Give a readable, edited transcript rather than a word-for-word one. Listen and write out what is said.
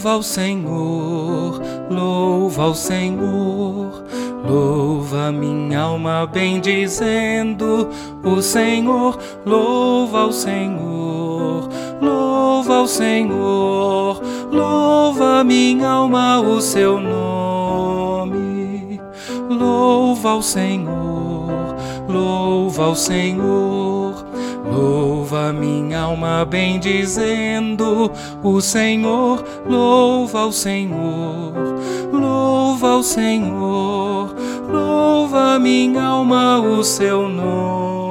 Louva ao Senhor, louva ao Senhor. Louva minha alma bendizendo o Senhor. Louva ao Senhor, louva ao Senhor. Louva minha alma o seu nome. Louva ao Senhor, louva ao Senhor. Louva minha alma bendizendo o Senhor. Louva ao Senhor, louva ao Senhor. Louva minha alma o seu nome.